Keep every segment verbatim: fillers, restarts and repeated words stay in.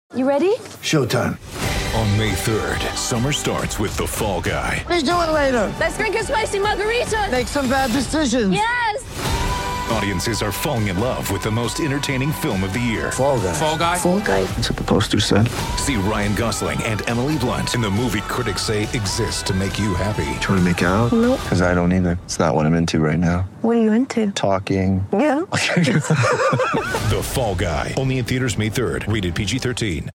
You ready? Showtime. On May third, summer starts with The Fall Guy. Let's do it later. Let's drink a spicy margarita. Make some bad decisions. Yes! Audiences are falling in love with the most entertaining film of the year. Fall Guy. Fall Guy? Fall Guy. That's what the poster said. See Ryan Gosling and Emily Blunt in the movie critics say exists to make you happy. Trying to make it out? Nope. Because I don't either. It's not what I'm into right now. What are you into? Talking. Yeah. The Fall Guy. Only in theaters May third. Rated P G thirteen.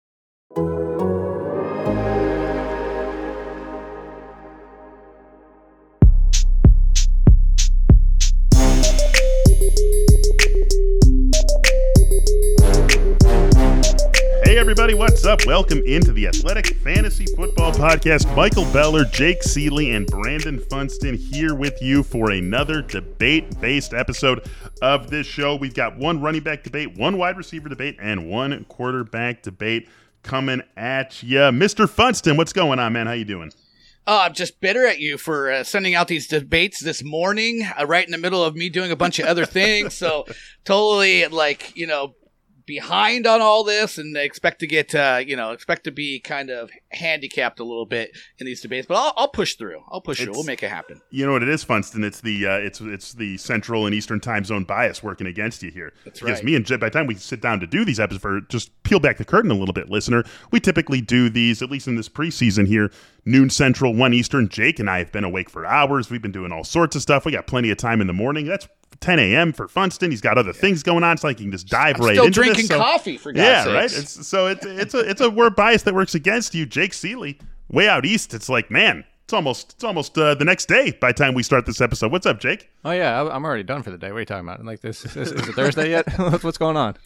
Hey everybody, what's up? Welcome into the Athletic Fantasy Football Podcast. Michael Beller, Jake Seeley, and Brandon Funston here with you for another debate-based episode of this show. We've got one running back debate, one wide receiver debate, and one quarterback debate coming at you. Mister Funston, what's going on, man? How you doing? Oh, I'm just bitter at you for uh, sending out these debates this morning, uh, right in the middle of me doing a bunch of other things. So totally, like, you know, behind on all this, and expect to get, uh, you know, expect to be kind of handicapped a little bit in these debates. But I'll, I'll push through. I'll push It's- through. We'll make it happen. You know what it is, Funston? It's the uh, it's it's the Central and Eastern time zone bias working against you here. That's because right. me and Jed, by the time we sit down to do these episodes, for just peel back the curtain a little bit, listener, we typically do these, at least in this preseason here, noon Central, one Eastern. Jake and I have been awake for hours. We've been doing all sorts of stuff. We got plenty of time in the morning. That's ten a.m. for Funston. He's got other things going on. It's like he can just dive I'm right still into drinking this. So- coffee, for God's yeah, sakes. right. It's, so it's it's a it's a word bias that works against you, Jake Seeley. Way out east, it's like, man, it's almost it's almost uh, the next day by the time we start this episode. What's up, Jake? Oh yeah, I- I'm already done for the day. What are you talking about? Like this? Is, is it Thursday yet? What's going on?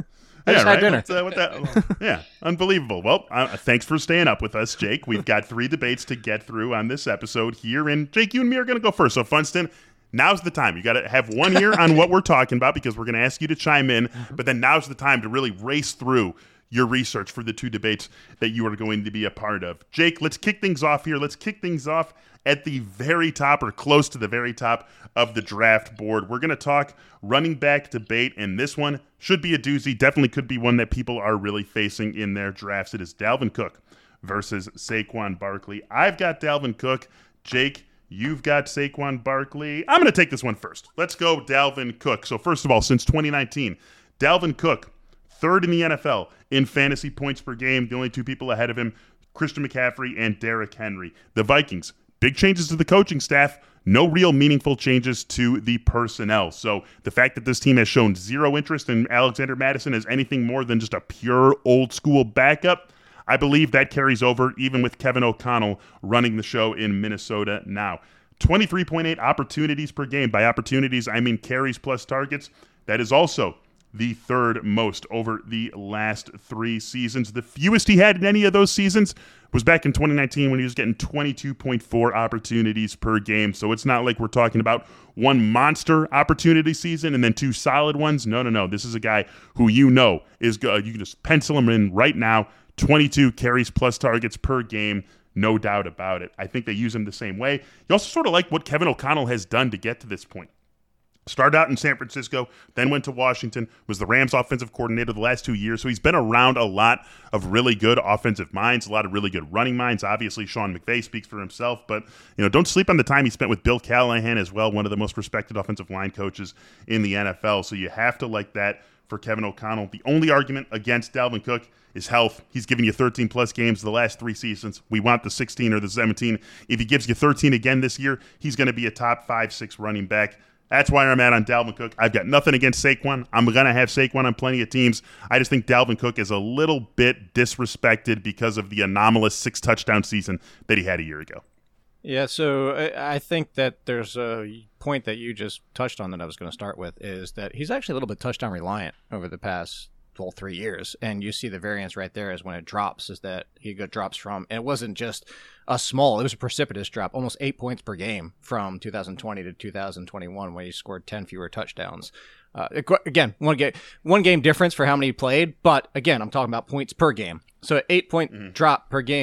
I just had dinner. What's, uh, what that, yeah, unbelievable. Well, uh, thanks for staying up with us, Jake. We've got three debates to get through on this episode here, and Jake, you and me are going to go first. So, Funston, now's the time. You got to have one ear on what we're talking about because we're going to ask you to chime in, but then now's the time to really race through your research for the two debates that you are going to be a part of. Jake, let's kick things off here. Let's kick things off at the very top or close to the very top of the draft board. We're going to talk running back debate, and this one should be a doozy. Definitely could be one that people are really facing in their drafts. It is Dalvin Cook versus Saquon Barkley. I've got Dalvin Cook. Jake, you've got Saquon Barkley. I'm going to take this one first. Let's go Dalvin Cook. So first of all, since twenty nineteen, Dalvin Cook, third in the N F L in fantasy points per game. The only two people ahead of him, Christian McCaffrey and Derrick Henry. The Vikings, big changes to the coaching staff. No real meaningful changes to the personnel. So the fact that this team has shown zero interest in Alexander Mattison as anything more than just a pure old school backup, I believe that carries over even with Kevin O'Connell running the show in Minnesota now. twenty-three point eight opportunities per game. By opportunities, I mean carries plus targets. That is also the third most over the last three seasons. The fewest he had in any of those seasons was back in twenty nineteen when he was getting twenty-two point four opportunities per game. So it's not like we're talking about one monster opportunity season and then two solid ones. No, no, no. This is a guy who you know is good. You can just pencil him in right now. twenty-two carries plus targets per game. No doubt about it. I think they use him the same way. You also sort of like what Kevin O'Connell has done to get to this point. Started out in San Francisco, then went to Washington, was the Rams offensive coordinator the last two years. So he's been around a lot of really good offensive minds, a lot of really good running minds. Obviously, Sean McVay speaks for himself, but you know, don't sleep on the time he spent with Bill Callahan as well, one of the most respected offensive line coaches in the N F L. So you have to like that for Kevin O'Connell. The only argument against Dalvin Cook is health. He's given you thirteen plus games the last three seasons. We want the sixteen or the seventeen. If he gives you thirteen again this year, he's going to be a top five, six running back. That's why I'm at on Dalvin Cook. I've got nothing against Saquon. I'm going to have Saquon on plenty of teams. I just think Dalvin Cook is a little bit disrespected because of the anomalous six touchdown season that he had a year ago. Yeah, so I I think that there's a point that you just touched on that I was going to start with is that he's actually a little bit touchdown reliant over the past well, three years. And you see the variance right there is when it drops is that he got drops from, and it wasn't just a small, it was a precipitous drop, almost eight points per game from two thousand twenty to two thousand twenty-one when he scored ten fewer touchdowns. Uh, again, one game, one game difference for how many he played, but again, I'm talking about points per game. So eight point mm-hmm. drop per game.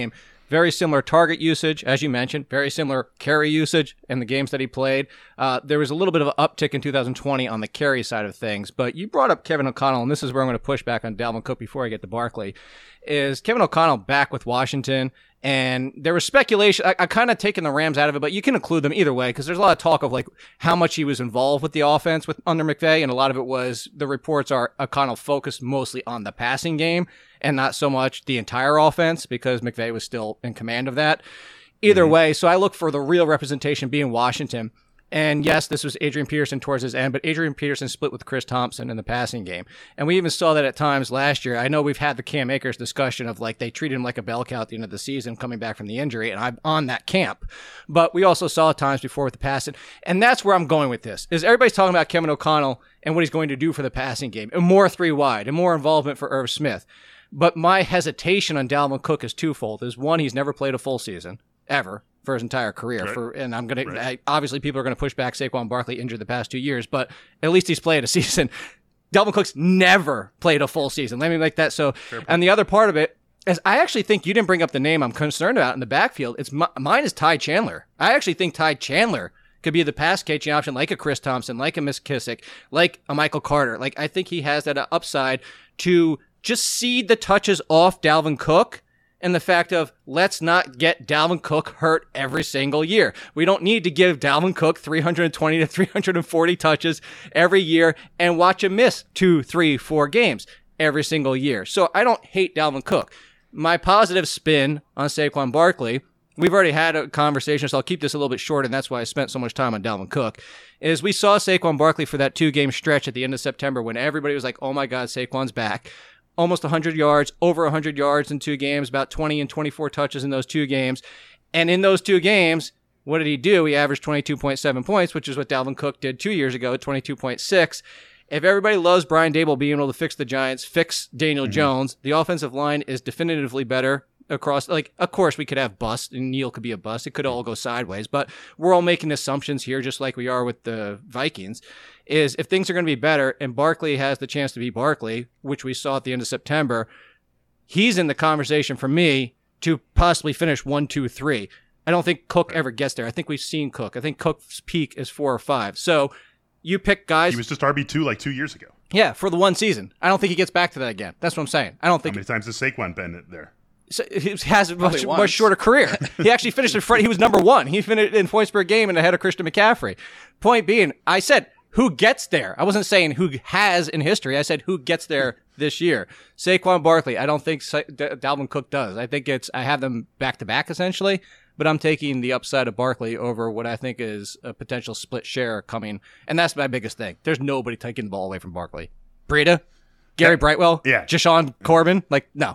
Very similar target usage, as you mentioned. Very similar carry usage in the games that he played. Uh, there was a little bit of an uptick in two thousand twenty on the carry side of things. But you brought up Kevin O'Connell, and this is where I'm going to push back on Dalvin Cook before I get to Barkley. Is Kevin O'Connell back with Washington? And there was speculation. I, I kind of taken the Rams out of it, but you can include them either way because there's a lot of talk of like how much he was involved with the offense with under McVay, and a lot of it was the reports are O'Connell focused mostly on the passing game and not so much the entire offense because McVay was still in command of that. Either mm-hmm. way, so I look for the real representation being Washington. And yes, this was Adrian Peterson towards his end, but Adrian Peterson split with Chris Thompson in the passing game. And we even saw that at times last year. I know we've had the Cam Akers discussion of like they treated him like a bell cow at the end of the season coming back from the injury, and I'm on that camp. But we also saw times before with the passing. And that's where I'm going with this, is everybody's talking about Kevin O'Connell and what he's going to do for the passing game, and more three wide, and more involvement for Irv Smith. But my hesitation on Dalvin Cook is twofold. Is one, he's never played a full season, ever. For his entire career, right. for and I'm gonna right. I, obviously people are gonna push back Saquon Barkley injured the past two years, but at least he's played a season. Dalvin Cook's never played a full season. Let me make that so. And the other part of it is I actually think you didn't bring up the name I'm concerned about in the backfield. It's mine is Ty Chandler. I actually think Ty Chandler could be the pass catching option, like a Chris Thompson, like a Miss Kissick, like a Michael Carter. Like I think he has that upside to just seed the touches off Dalvin Cook. And the fact of, let's not get Dalvin Cook hurt every single year. We don't need to give Dalvin Cook three hundred twenty to three hundred forty touches every year and watch him miss two, three, four games every single year. So I don't hate Dalvin Cook. My positive spin on Saquon Barkley, we've already had a conversation, so I'll keep this a little bit short, and that's why I spent so much time on Dalvin Cook, is we saw Saquon Barkley for that two-game stretch at the end of September when everybody was like, oh my God, Saquon's back. Almost one hundred yards, over one hundred yards in two games, about twenty and twenty-four touches in those two games. And in those two games, what did he do? He averaged twenty-two point seven points, which is what Dalvin Cook did two years ago, twenty-two point six. If everybody loves Brian Daboll being able to fix the Giants, fix Daniel mm-hmm. Jones, the offensive line is definitively better across. Like, of course, we could have bust, and Neal could be a bust. It could all go sideways, but we're all making assumptions here, just like we are with the Vikings. Is if things are going to be better and Barkley has the chance to be Barkley, which we saw at the end of September, he's in the conversation for me to possibly finish one, two, three. I don't think Cook ever gets there. I think we've seen Cook. I think Cook's peak is four or five. So you pick guys. He was just R B two like two years ago. Yeah, for the one season. I don't think he gets back to that again. That's what I'm saying. I don't think. How many times has Saquon been there? So he has a much, much shorter career. He actually finished in front. He was number one. He finished in points per game and ahead of Christian McCaffrey. Point being, I said, who gets there? I wasn't saying who has in history. I said who gets there this year. Saquon Barkley. I don't think Sa- D- Dalvin Cook does. I think it's I have them back to back essentially, but I'm taking the upside of Barkley over what I think is a potential split share coming, and that's my biggest thing. There's nobody taking the ball away from Barkley. Breida, Gary yeah. Brightwell, yeah, Jashawn Corbin. Like no.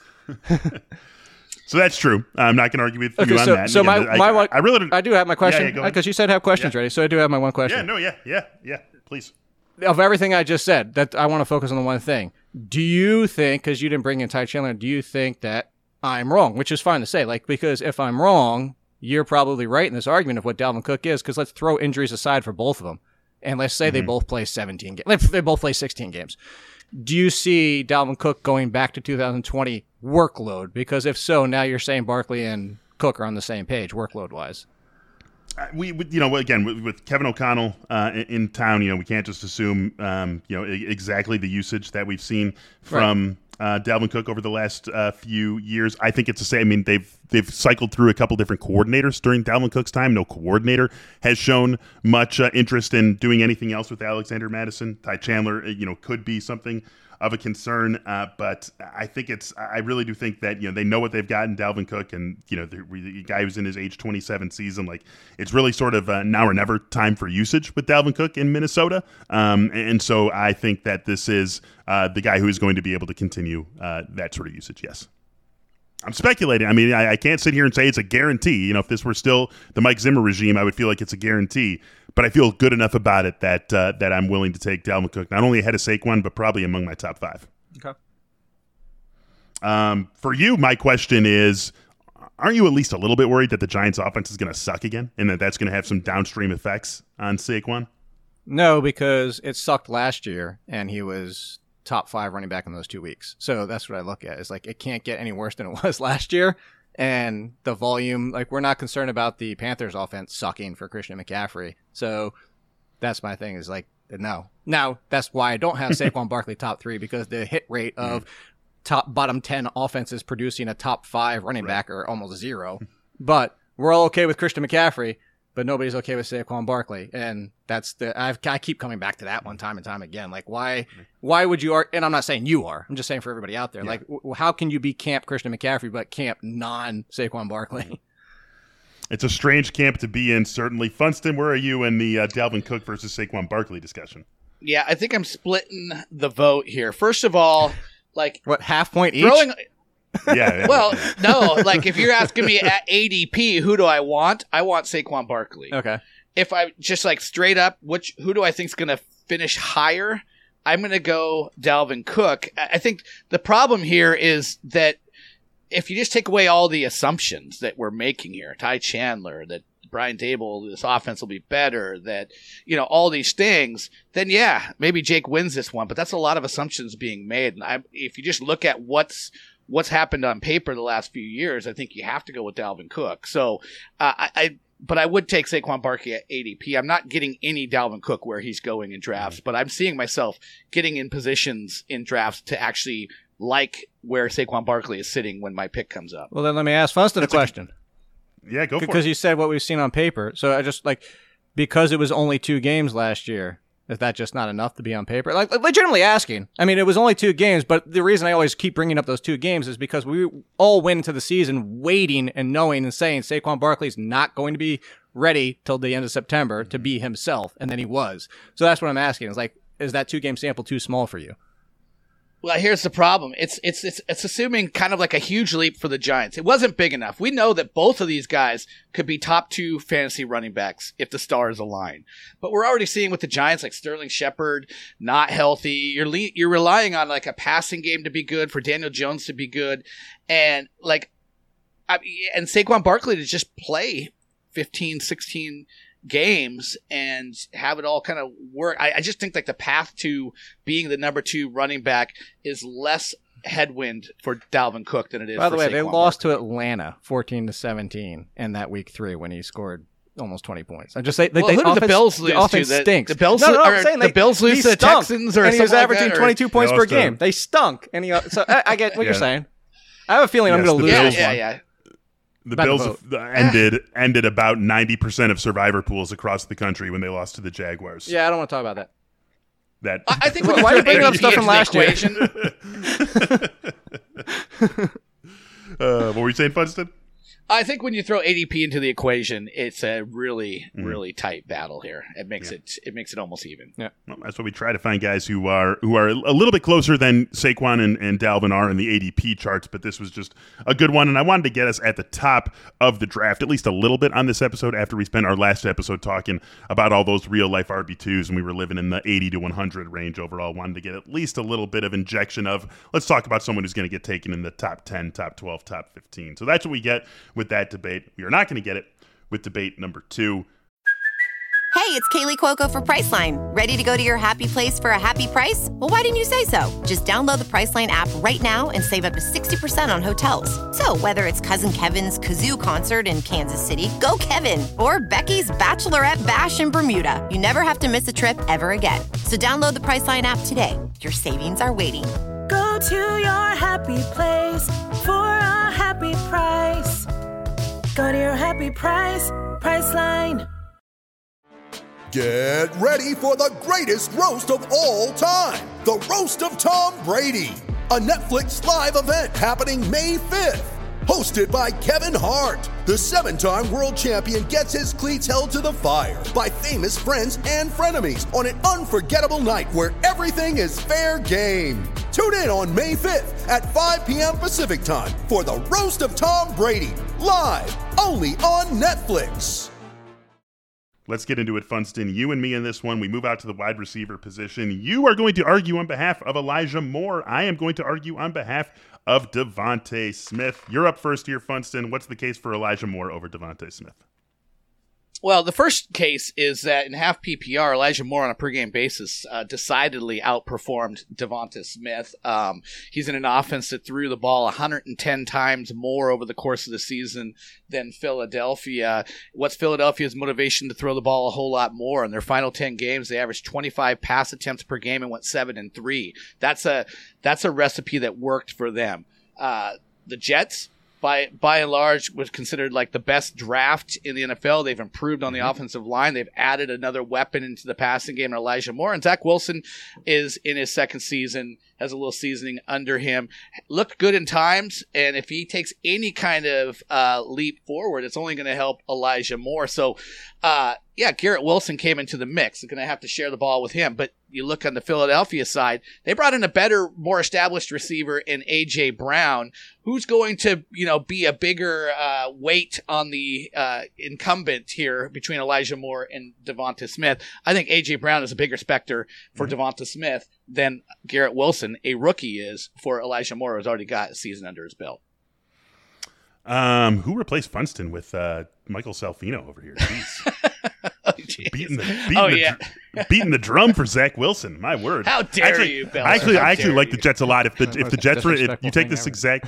So that's true. I'm not going to argue with okay, you so, on that. So Again, my, I, my I, one, I really don't, I do have my question because yeah, yeah, you said have questions yeah. ready. So I do have my one question. Yeah, no, yeah, yeah, yeah. Please. Of everything I just said, that I want to focus on the one thing. Do you think, because you didn't bring in Ty Chandler, do you think that I'm wrong? Which is fine to say, like because if I'm wrong, you're probably right in this argument of what Dalvin Cook is. Because let's throw injuries aside for both of them, and let's say mm-hmm. they both play seventeen games. They both play sixteen games. Do you see Dalvin Cook going back to two thousand twenty workload? Because if so, now you're saying Barkley and Cook are on the same page workload-wise. Uh, we, we, you know, again, with, with Kevin O'Connell uh, in, in town, you know, we can't just assume, um, you know, I- exactly the usage that we've seen from right. uh, Dalvin Cook over the last uh, few years. I think it's the same. I mean, they've they've cycled through a couple different coordinators during Dalvin Cook's time. No coordinator has shown much uh, interest in doing anything else with Alexander Mattison. Ty Chandler, you know, could be something of a concern, uh, but I think it's. I really do think that you know they know what they've got in Dalvin Cook, and you know the, the guy who's in his age twenty-seven season. Like it's really sort of uh, now or never time for usage with Dalvin Cook in Minnesota, um, and so I think that this is uh, the guy who is going to be able to continue uh, that sort of usage. Yes. I'm speculating. I mean, I, I can't sit here and say it's a guarantee. You know, if this were still the Mike Zimmer regime, I would feel like it's a guarantee. But I feel good enough about it that uh, that I'm willing to take Dalvin Cook, not only ahead of Saquon, but probably among my top five. Okay. Um, for you, my question is, aren't you at least a little bit worried that the Giants' offense is going to suck again and that that's going to have some downstream effects on Saquon? No, because it sucked last year, and he was top five running back in those two weeks. So that's what I look at. It's like it can't get any worse than it was last year. and the volume. Like, we're not concerned about the Panthers offense sucking for Christian McCaffrey. So that's my thing is like, no. Now, that's why I don't have Saquon Barkley top three, because the hit rate of top bottom ten offenses producing a top five running Right. back are almost zero. But we're all okay with Christian McCaffrey, but nobody's okay with Saquon Barkley. And that's the, I've, I keep coming back to that one time and time again. Like, why, why would you, ar- and I'm not saying you are, I'm just saying for everybody out there, Yeah. like, w- how can you be camp Christian McCaffrey, but camp non Saquon Barkley? It's a strange camp to be in, certainly. Funston, where are you in the uh, Dalvin Cook versus Saquon Barkley discussion? Yeah, I think I'm splitting the vote here. First of all, like What, half point each? throwing. Yeah. Well, no, like if you're asking me at A D P, who do I want? I want Saquon Barkley. Okay. If I just like straight up, which who do I think is going to finish higher? I'm going to go Dalvin Cook. I I think the problem here is that if you just take away all the assumptions that we're making here, Ty Chandler, that Brian Dable, this offense will be better, that, you know, all these things, then yeah, maybe Jake wins this one, but that's a lot of assumptions being made. And I, if you just look at what's, what's happened on paper the last few years, I think you have to go with Dalvin Cook. So, uh, I, I, but I would take Saquon Barkley at A D P. I'm not getting any Dalvin Cook where he's going in drafts, but I'm seeing myself getting in positions in drafts to actually like where Saquon Barkley is sitting when my pick comes up. Well, then let me ask Funston a question. Yeah, go for Because it. you said what we've seen on paper. So I just, like, because it was only two games last year, is that just not enough to be on paper? Like, legitimately asking. I mean, it was only two games, but the reason I always keep bringing up those two games is because we all went into the season waiting and knowing and saying Saquon Barkley's not going to be ready till the end of September to be himself, and then he was. So that's what I'm asking. Is like, is that two-game sample too small for you? Well, here's the problem. It's it's it's it's assuming kind of like a huge leap for the Giants. It wasn't big enough. We know that both of these guys could be top two fantasy running backs if the stars align. But we're already seeing with the Giants, like Sterling Shepard, not healthy. You're le- you're relying on like a passing game to be good, for Daniel Jones to be good, and like, I, and Saquon Barkley to just play fifteen, sixteen games and have it all kind of work. I, I just think like the path to being the number two running back is less headwind for Dalvin Cook than it is By the for way, Saquon they lost Barkley. to Atlanta fourteen to seventeen in that week three when he scored almost twenty points. I just say, like, Well, who did the offense- Bills lose the offense to? The- stinks. the Bills no, no, no, or I'm saying, the like, Bills lose he to the stunk, Texans or and he was something like averaging that, or- twenty-two points They per lost to- game. They stunk, and he. So I, I get what Yeah. you're saying. I have a feeling I'm Yes, going to the lose Yeah, Bills this yeah, one. yeah. The About Bills the have- ended ended about ninety percent of survivor pools across the country when they lost to the Jaguars. Yeah, I don't want to talk about that. That I, I think when Why you are you throw bringing up A D P stuff from into the last year? equation, uh, what were you saying, Funston? I think when you throw A D P into the equation, it's a really, really tight battle here. It makes it it makes it almost even. Yeah. Well, that's why we try to find guys who are who are a little bit closer than Saquon and, and Dalvin are in the A D P charts, but this was just a good one, and I wanted to get us at the top of the draft, at least a little bit on this episode after we spent our last episode talking about all those real-life R B twos, and we were living in the eighty to one hundred range overall. Wanted to get at least a little bit of injection of, let's talk about someone who's going to get taken in the top ten, top twelve, top fifteen. So that's what we get with that debate. We are not going to get it with debate number two. Hey, it's Kaylee Cuoco for Priceline. Ready to go to your happy place for a happy price? Well, why didn't you say so? Just download the Priceline app right now and save up to sixty percent on hotels. So whether it's Cousin Kevin's Kazoo Concert in Kansas City, go Kevin, or Becky's Bachelorette Bash in Bermuda, you never have to miss a trip ever again. So download the Priceline app today. Your savings are waiting. Go to your happy place for a happy price. Go to your happy price, Priceline. Get ready for the greatest roast of all time, the Roast of Tom Brady, a Netflix live event happening May fifth. Hosted by Kevin Hart, the seven-time world champion gets his cleats held to the fire by famous friends and frenemies on an unforgettable night where everything is fair game. Tune in on May fifth at five p.m. Pacific time for the Roast of Tom Brady, live only on Netflix. Let's get into it, Funston. You and me in this one. We move out to the wide receiver position. You are going to argue on behalf of Elijah Moore. I am going to argue on behalf of Devontae Smith. You're up first here, Funston. What's the case for Elijah Moore over Devontae Smith? Well, the first case is that in half P P R, Elijah Moore on a per-game basis uh, decidedly outperformed Devonta Smith. Um, he's in an offense that threw the ball one hundred ten times more over the course of the season than Philadelphia. What's Philadelphia's motivation to throw the ball a whole lot more? In their final ten games, they averaged twenty-five pass attempts per game and went seven and three. That's a that's a recipe that worked for them. Uh, the Jets, by by and large, was considered like the best draft in the N F L. They've improved on the mm-hmm. offensive line. They've added another weapon into the passing game, Elijah Moore. And Zach Wilson is in his second season, has a little seasoning under him. Looked good in times, and if he takes any kind of uh, leap forward, it's only going to help Elijah Moore. So, uh, yeah, Garrett Wilson came into the mix. They're going to have to share the ball with him. But you look on the Philadelphia side, they brought in a better, more established receiver in A J. Brown, who's going to, you know, be a bigger uh, weight on the uh, incumbent here between Elijah Moore and Devonta Smith. I think A J. Brown is a bigger specter for mm-hmm. Devonta Smith than Garrett Wilson, a rookie, is for Elijah Moore, who's already got a season under his belt. Um, who replaced Funston with uh, Michael Salfino over here? Jeez. Oh, beating the beating, oh, the, yeah. beating the drum for Zach Wilson. My word! How dare actually, you, Bill? Actually, How I actually dare like you. the Jets a lot. If the if the Jets were, if you take this ever. exact,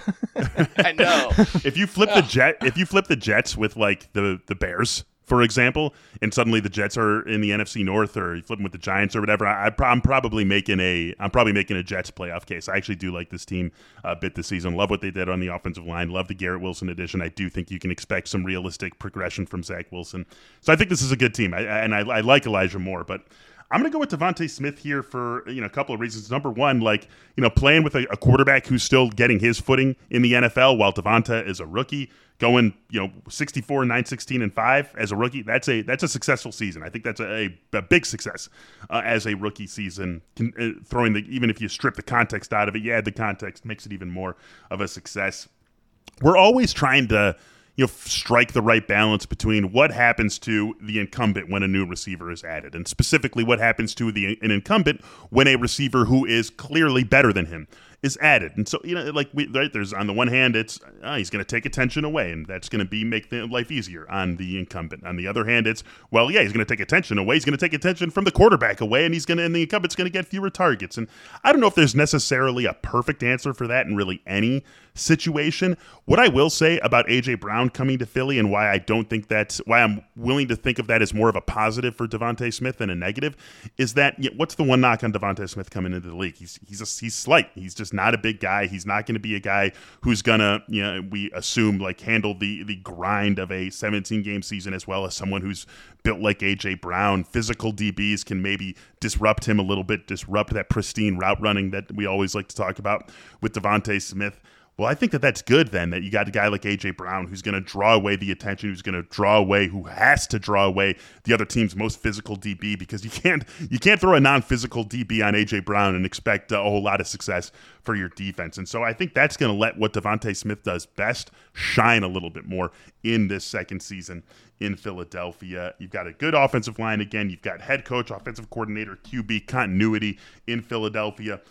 I know. if you flip the jet, if you flip the Jets with like the the Bears, for example, and suddenly the Jets are in the N F C North, or you flip them with the Giants or whatever, I, I'm probably making a I'm probably making a Jets playoff case. I actually do like this team a bit this season. Love what they did on the offensive line. Love the Garrett Wilson addition. I do think you can expect some realistic progression from Zach Wilson. So I think this is a good team, I, and I, I like Elijah Moore, but I'm going to go with Devonta Smith here for, you know, a couple of reasons. Number one, like, you know, playing with a, a quarterback who's still getting his footing in the N F L while Devonta is a rookie, going, you know, sixty-four, nine, sixteen, and five as a rookie. That's a that's a successful season. I think that's a, a, a big success uh, as a rookie season. Can, uh, throwing the even if you strip the context out of it, you add the context, makes it even more of a success. We're always trying to, you know, strike the right balance between what happens to the incumbent when a new receiver is added, and specifically what happens to the an incumbent when a receiver who is clearly better than him is added. And so, you know, like we, right, there's on the one hand, it's uh, he's going to take attention away, and that's going to be make the life easier on the incumbent. On the other hand, it's, well, yeah, he's going to take attention away. He's going to take attention from the quarterback away, and he's going to, and the incumbent's going to get fewer targets. And I don't know if there's necessarily a perfect answer for that in really any situation. What I will say about A J. Brown coming to Philly, and why I don't think that's why I'm willing to think of that as more of a positive for Devonta Smith than a negative, is that, you know, what's the one knock on Devonta Smith coming into the league? He's he's a, he's slight. He's just not a big guy. He's not going to be a guy who's gonna, you know, we assume, like, handle the the grind of a seventeen game season as well as someone who's built like A J. Brown. Physical D Bs can maybe disrupt him a little bit, disrupt that pristine route running that we always like to talk about with Devonta Smith. Well, I think that that's good then, that you got a guy like A J. Brown who's going to draw away the attention, who's going to draw away, who has to draw away the other team's most physical D B, because you can't you can't throw a non-physical D B on A J. Brown and expect a whole lot of success for your defense. And so I think that's going to let what Devonta Smith does best shine a little bit more in this second season in Philadelphia. You've got a good offensive line again. You've got head coach, offensive coordinator, Q B continuity in Philadelphia.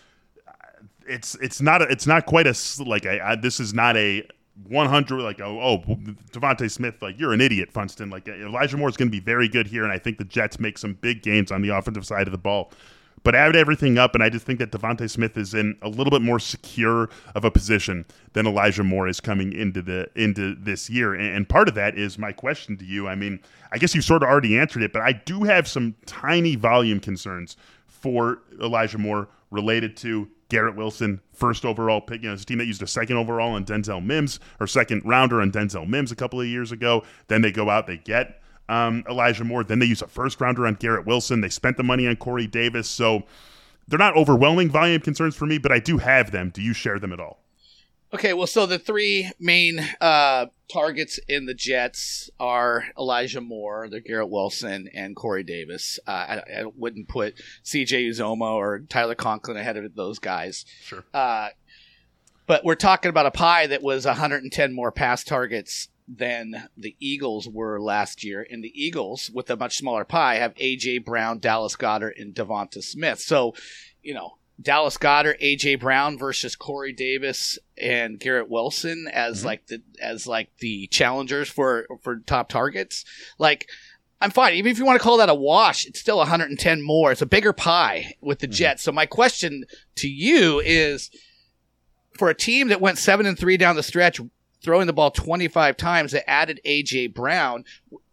It's it's not a, it's not quite a like a, a this is not a one hundred like oh, oh Devonta Smith, like, you're an idiot, Funston. Like, Elijah Moore is going to be very good here, and I think the Jets make some big gains on the offensive side of the ball. But add everything up, and I just think that Devonta Smith is in a little bit more secure of a position than Elijah Moore is coming into the into this year. And, and part of that is my question to you. I mean, I guess you sort of already answered it, but I do have some tiny volume concerns for Elijah Moore related to Garrett Wilson, first overall pick. You know, it's a team that used a second overall on Denzel Mims, or second rounder on Denzel Mims a couple of years ago. Then they go out, they get um, Elijah Moore. Then they use a first rounder on Garrett Wilson. They spent the money on Corey Davis. So they're not overwhelming volume concerns for me, but I do have them. Do you share them at all? Okay, well, so the three main uh, targets in the Jets are Elijah Moore, the Garrett Wilson, and Corey Davis. Uh, I, I wouldn't put C J Uzomah or Tyler Conklin ahead of those guys. Sure. Uh, but we're talking about a pie that was one hundred ten more pass targets than the Eagles were last year. And the Eagles, with a much smaller pie, have A J. Brown, Dallas Goedert, and Devonta Smith. So, you know, Dallas Goedert, A J. Brown versus Corey Davis and Garrett Wilson as mm-hmm. like the as like the challengers for for top targets. Like, I'm fine. Even if you want to call that a wash, it's still one hundred ten more. It's a bigger pie with the Jets. So my question to you is, for a team that went seven and three down the stretch, throwing the ball twenty-five times, that added A J Brown,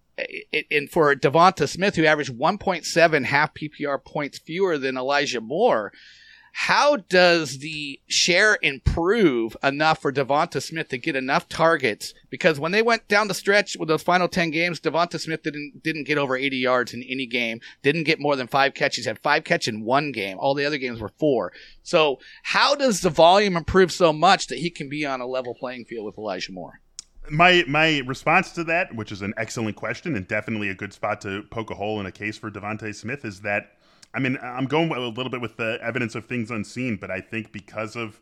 and for Devonta Smith, who averaged one point seven half P P R points fewer than Elijah Moore, how does the share improve enough for Devonta Smith to get enough targets? Because when they went down the stretch with those final ten games, Devonta Smith didn't didn't get over eighty yards in any game, didn't get more than five catches, had five catches in one game. All the other games were four. So how does the volume improve so much that he can be on a level playing field with Elijah Moore? My my response to that, which is an excellent question and definitely a good spot to poke a hole in a case for Devonta Smith, is that, I mean, I'm going a little bit with the evidence of things unseen, but I think because of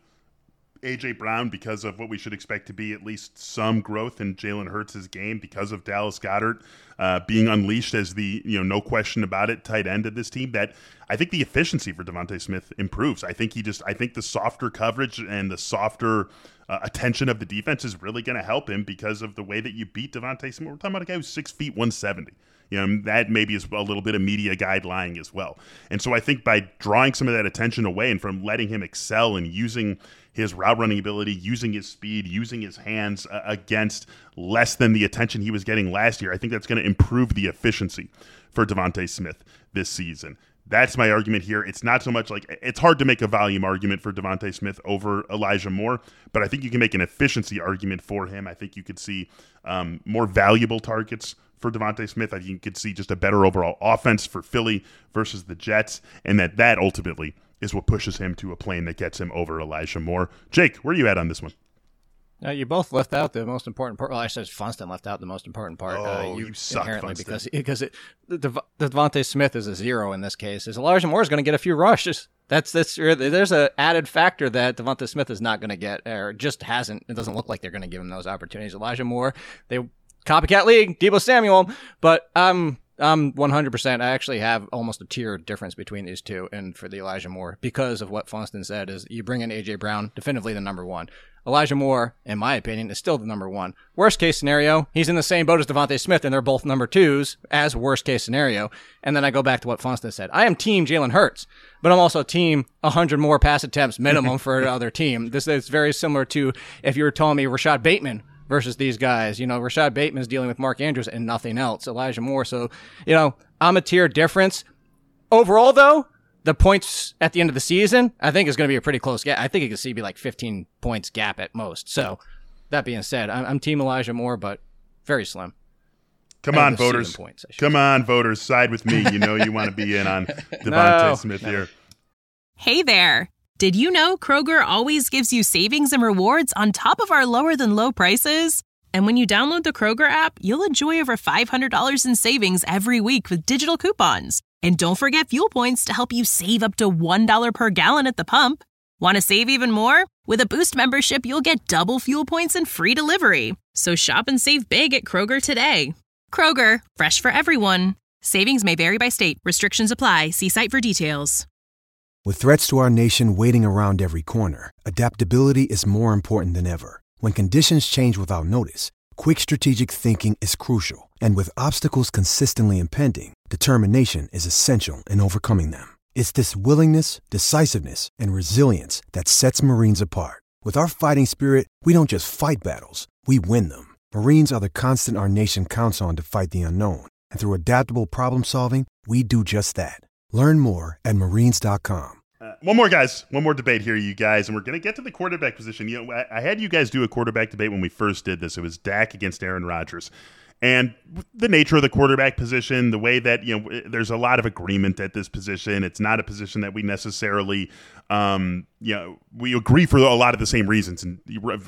A J Brown, because of what we should expect to be at least some growth in Jalen Hurts' game, because of Dallas Goedert uh, being unleashed as the, you know, no question about it, tight end of this team, that I think the efficiency for Devonta Smith improves. I think he just, I think the softer coverage and the softer uh, attention of the defense is really going to help him because of the way that you beat Devonta Smith. We're talking about a guy who's six feet, one seventy. You know, that maybe is a little bit of media guide lying as well. And so I think by drawing some of that attention away and from letting him excel and using his route running ability, using his speed, using his hands uh, against less than the attention he was getting last year, I think that's going to improve the efficiency for Devonta Smith this season. That's my argument here. It's not so much like, it's hard to make a volume argument for Devonta Smith over Elijah Moore, but I think you can make an efficiency argument for him. I think you could see um, more valuable targets for Devonta Smith. I think you could see just a better overall offense for Philly versus the Jets, and that that ultimately is what pushes him to a plane that gets him over Elijah Moore. Jake, where are you at on this one? Uh, you both left out the most important part. Well, I said Funston left out the most important part. Oh, uh, you, you suck, inherently Funston. because because it, the, the Devonta Smith is a zero in this case. Is Elijah Moore is going to get a few rushes. That's that's there's an added factor that Devonta Smith is not going to get, or just hasn't. It doesn't look like they're going to give him those opportunities. Elijah Moore, they copycat league, Deebo Samuel, but I'm I'm one hundred percent. I actually have almost a tier difference between these two, and for the Elijah Moore, because of what Funston said, is you bring in A J Brown, definitively the number one. Elijah Moore, in my opinion, is still the number one. Worst case scenario, he's in the same boat as Devonta Smith, and they're both number twos as worst case scenario. And then I go back to what Funston said. I am team Jalen Hurts, but I'm also team one hundred more pass attempts minimum for another team. This is very similar to if you were telling me Rashad Bateman versus these guys. You know, Rashad Bateman is dealing with Mark Andrews and nothing else. Elijah Moore. So, you know, I'm a tier difference. Overall, though, the points at the end of the season, I think, is going to be a pretty close gap. I think you can see be like fifteen points gap at most. So, that being said, I'm, I'm team Elijah Moore, but very slim. Come on, voters. Points, Come on, voters. Side with me. You know you want to be in on Devonta no, Smith no. here. Hey there. Did you know Kroger always gives you savings and rewards on top of our lower-than-low prices? And when you download the Kroger app, you'll enjoy over five hundred dollars in savings every week with digital coupons. And don't forget fuel points to help you save up to one dollar per gallon at the pump. Want to save even more? With a Boost membership, you'll get double fuel points and free delivery. So shop and save big at Kroger today. Kroger, fresh for everyone. Savings may vary by state. Restrictions apply. See site for details. With threats to our nation waiting around every corner, adaptability is more important than ever. When conditions change without notice, quick strategic thinking is crucial. And with obstacles consistently impending, determination is essential in overcoming them. It's this willingness, decisiveness, and resilience that sets Marines apart. With our fighting spirit, we don't just fight battles, we win them. Marines are the constant our nation counts on to fight the unknown. And through adaptable problem solving, we do just that. Learn more at marines dot com. Uh, one more, guys. One more debate here, you guys, and we're going to get to the quarterback position. You know, I, I had you guys do a quarterback debate when we first did this. It was Dak against Aaron Rodgers. And the nature of the quarterback position, the way that, you know, there's a lot of agreement at this position. It's not a position that we necessarily, um, you know, we agree for a lot of the same reasons and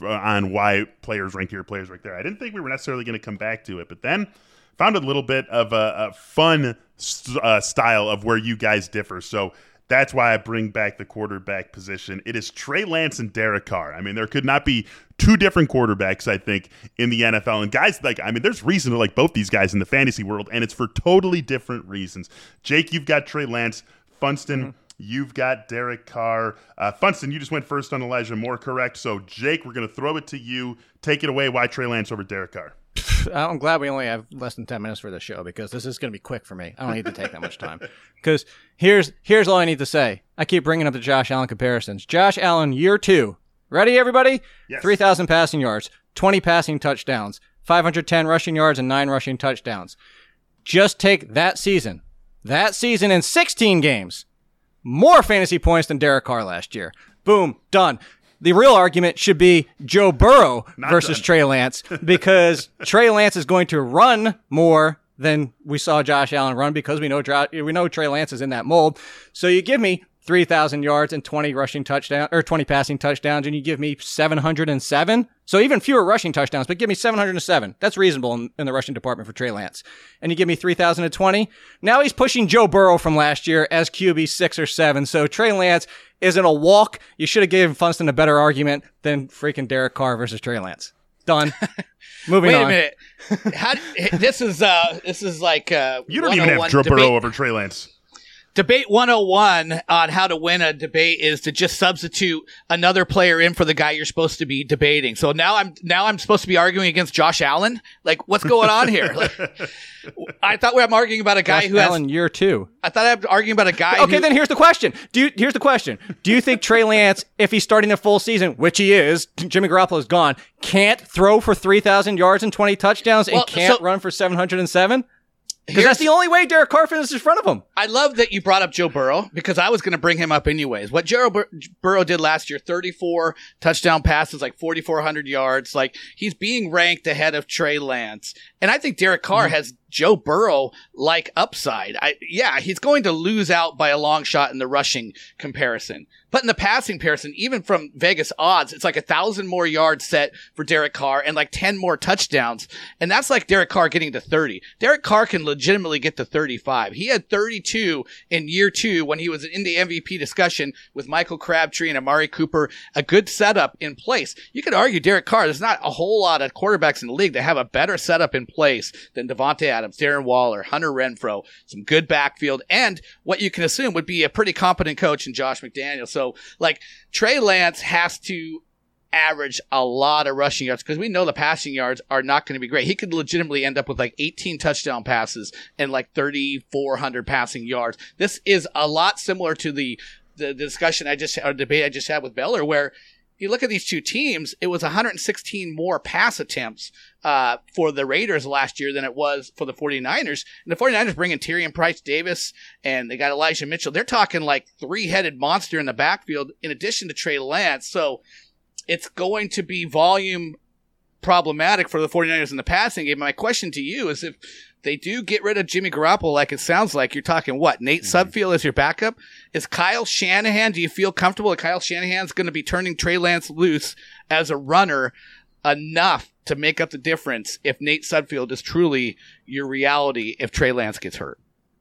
on why players rank here, players rank there. I didn't think we were necessarily going to come back to it, but then found a little bit of a, a fun uh, style of where you guys differ. So that's why I bring back the quarterback position. It is Trey Lance and Derek Carr. I mean, there could not be two different quarterbacks, I think, in the N F L. And guys, like, I mean, there's reason to like both these guys in the fantasy world, and it's for totally different reasons. Jake, you've got Trey Lance. Funston, mm-hmm. you've got Derek Carr. Uh, Funston, you just went first on Elijah Moore, correct? So, Jake, we're going to throw it to you. Take it away. Why Trey Lance over Derek Carr? I'm glad we only have less than ten minutes for the show because this is going to be quick for me. I don't need to take that much time. Because here's here's all I need to say. I keep bringing up the Josh Allen comparisons. Josh Allen, year two. Ready, everybody? Yes. three thousand passing yards, twenty passing touchdowns, five hundred ten rushing yards, and nine rushing touchdowns. Just take that season. That season in sixteen games. More fantasy points than Derek Carr last year. Boom, done. The real argument should be Joe Burrow Not versus done. Trey Lance because Trey Lance is going to run more than we saw Josh Allen run because we know Dra- we know Trey Lance is in that mold. So you give me three thousand yards and twenty rushing touchdowns or twenty passing touchdowns, and you give me seven hundred seven. So even fewer rushing touchdowns, but give me seven hundred seven. That's reasonable in, in the rushing department for Trey Lance. And you give me three thousand twenty. Now he's pushing Joe Burrow from last year as Q B six or seven. So Trey Lance isn't a walk. You should have given Funston a better argument than freaking Derek Carr versus Trey Lance. Done. Moving Wait on. a minute. How, this is uh, this is like uh, You don't even have Joe debate. Burrow over Trey Lance. Debate one oh one on how to win a debate is to just substitute another player in for the guy you're supposed to be debating. So now I'm now I'm supposed to be arguing against Josh Allen? Like, what's going on here? Like, I thought we were arguing about a guy Josh who Allen, has. year two. I thought I was arguing about a guy. Okay, who, then here's the question. Do you, here's the question. Do you think Trey Lance, if he's starting the full season, which he is, Jimmy Garoppolo is gone, can't throw for three thousand yards and twenty touchdowns and Well, can't so- run for seven hundred seven? Because Here's- that's the only way Derek Carr finishes in front of him. I love that you brought up Joe Burrow because I was going to bring him up anyways. What Joe Bur- Burrow did last year, thirty-four touchdown passes, like forty-four hundred yards. Like, he's being ranked ahead of Trey Lance. And I think Derek Carr mm-hmm. has Joe Burrow-like upside. I, yeah, he's going to lose out by a long shot in the rushing comparison. But in the passing comparison, even from Vegas odds, it's like a thousand more yards set for Derek Carr and like ten more touchdowns. And that's like Derek Carr getting to thirty. Derek Carr can legitimately get to thirty-five. He had thirty-two in year two when he was in the M V P discussion with Michael Crabtree and Amari Cooper. A good setup in place. You could argue Derek Carr, there's not a whole lot of quarterbacks in the league that have a better setup in place than Devontae Adams, Darren Waller, Hunter Renfrow, some good backfield, and what you can assume would be a pretty competent coach in Josh McDaniels. So, like, Trey Lance has to average a lot of rushing yards because we know the passing yards are not going to be great. He could legitimately end up with like eighteen touchdown passes and like thirty-four hundred passing yards. This is a lot similar to the the discussion I just or debate I just had with Beller, where you look at these two teams, it was one hundred sixteen more pass attempts uh, for the Raiders last year than it was for the 49ers. And the 49ers bring in Tyrion Price-Davis, and they got Elijah Mitchell. They're talking like three-headed monster in the backfield in addition to Trey Lance. So it's going to be volume problematic for the 49ers in the passing game. My question to you is if they do get rid of Jimmy Garoppolo, like it sounds like, you're talking what? Nate mm-hmm. Sudfeld as your backup? Is Kyle Shanahan, do you feel comfortable that Kyle Shanahan's going to be turning Trey Lance loose as a runner enough to make up the difference if Nate Sudfeld is truly your reality if Trey Lance gets hurt?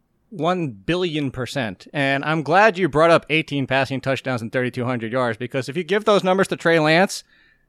One billion percent. And I'm glad you brought up eighteen passing touchdowns and thirty-two hundred yards, because if you give those numbers to Trey Lance,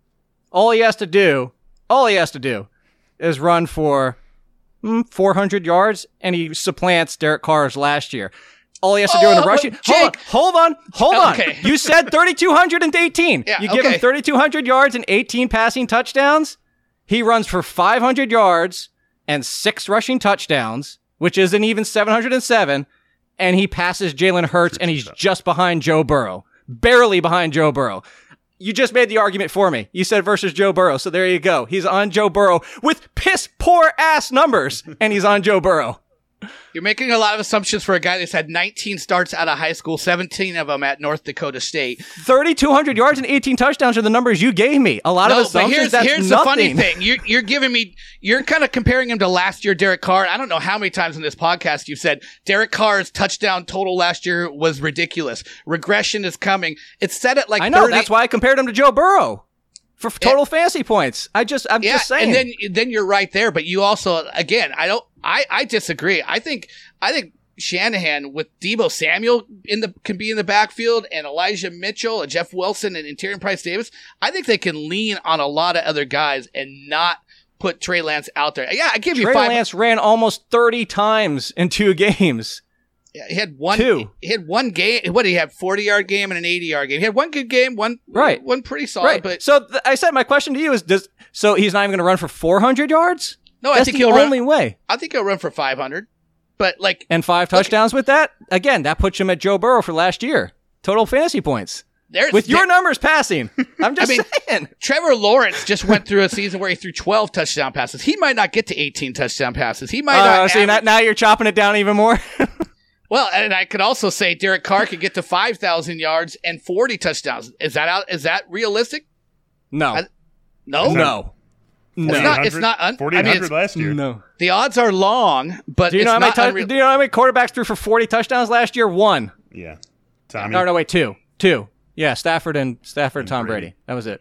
all he has to do, all he has to do is run for mm, four hundred yards, and he supplants Derek Carr's last year. All he has to do oh, in the rushing. Hold on, hold on, hold on. Okay. You said thirty-two eighteen. Yeah, you give okay. him thirty-two hundred yards and eighteen passing touchdowns. He runs for five hundred yards and six rushing touchdowns, which is an even seven hundred seven, and he passes Jalen Hurts, and he's just behind Joe Burrow. Barely behind Joe Burrow. You just made the argument for me. You said versus Joe Burrow, so there you go. He's on Joe Burrow with piss-poor ass numbers, and he's on Joe Burrow. You're making a lot of assumptions for a guy that's had nineteen starts out of high school, seventeen of them at North Dakota State. thirty-two hundred yards and eighteen touchdowns are the numbers you gave me. A lot no, of assumptions, but here's, that's here's nothing. the funny thing. You're, you're giving me, you're kind of comparing him to last year Derek Carr. I don't know how many times in this podcast you've said Derek Carr's touchdown total last year was ridiculous. Regression is coming. It's set at like I know, thirty that's why I compared him to Joe Burrow. For total it, fantasy points. I just, I'm yeah, just saying. And then, then you're right there. But you also, again, I don't, I, I disagree. I think, I think Shanahan with Deebo Samuel in the, can be in the backfield, and Elijah Mitchell and Jeff Wilson and, and Tyrion Price-Davis. I think they can lean on a lot of other guys and not put Trey Lance out there. Yeah, I give Trey you five. Trey Lance ran almost thirty times in two games. Yeah, he had one. Two. He had one game. What did he have? forty yard game and an eighty yard game. He had one good game, one right, one pretty solid. Right. But so th- I said my question to you is: Does so he's not even going to run for four hundred yards? No, That's I think the he'll only run, way. I think he'll run for five hundred. But like, and five touchdowns with that. Again, that puts him at Joe Burrow for last year. Total fantasy points. There's, with your there, numbers passing. I'm just I mean, saying. Trevor Lawrence just went through a season where he threw twelve touchdown passes. He might not get to eighteen touchdown passes. He might uh, not. See, now, now you're chopping it down even more. Well, and I could also say Derek Carr could get to five thousand yards and forty touchdowns. Is that out? Is that realistic? No. I, no. No. No. It's not. It's not. Un- forty-eight hundred I mean, last year. No. The odds are long, but do you it's know how many? not Tu- unreal- do you know how many quarterbacks threw for forty touchdowns last year? One. Yeah. Tommy. No, no, wait, two, two. Yeah, Stafford and Stafford, and Tom Brady. Brady. That was it.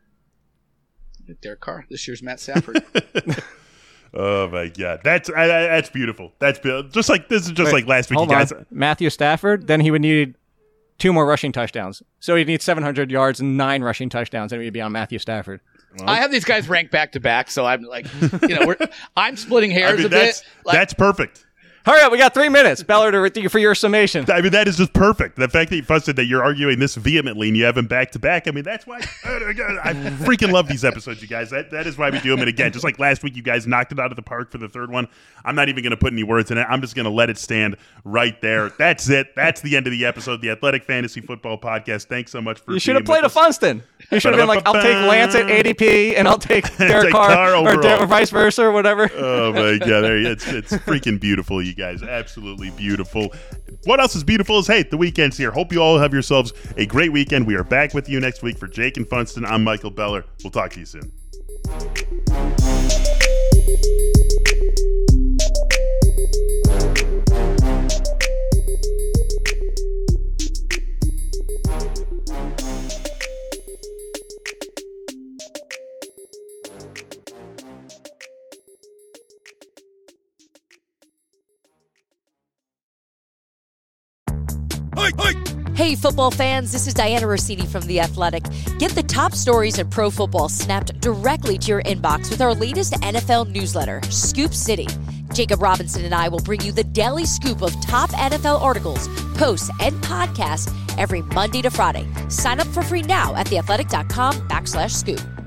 Derek Carr. This year's Matt Stafford. Oh my God, that's I, I, that's beautiful. That's be- just like this is just wait, like last week, hold you guys. On. Matthew Stafford. Then he would need two more rushing touchdowns. So he'd need seven hundred yards and nine rushing touchdowns, and he'd be on Matthew Stafford. Well, I have these guys ranked back to back, so I'm like, you know, we're, I'm splitting hairs I mean, a that's, bit. Like, that's perfect. Hurry up, we got three minutes, Beller, to, for your summation. I mean, that is just perfect. The fact that you fussed it, that you're arguing this vehemently and you have them back to back. I mean, that's why I freaking love these episodes, you guys. That That is why we do them. And again, just like last week, you guys knocked it out of the park for the third one. I'm not even going to put any words in it. I'm just going to let it stand right there. That's it. That's the end of the episode. The Athletic Fantasy Football Podcast. Thanks so much for You should have played a Funston. You should have been like, I'll take Lance at A D P and I'll take Derek Carr, Carr or, or vice versa or whatever. Oh, my God. It's, it's freaking beautiful, you guys. Absolutely beautiful. What else is beautiful is, hey, the weekend's here. Hope you all have yourselves a great weekend. We are back with you next week for Jake and Funston. I'm Michael Beller. We'll talk to you soon. Hey, football fans, this is Diana Rossini from The Athletic. Get the top stories in pro football snapped directly to your inbox with our latest N F L newsletter, Scoop City. Jacob Robinson and I will bring you the daily scoop of top N F L articles, posts, and podcasts every Monday to Friday. Sign up for free now at theathletic.com backslash scoop.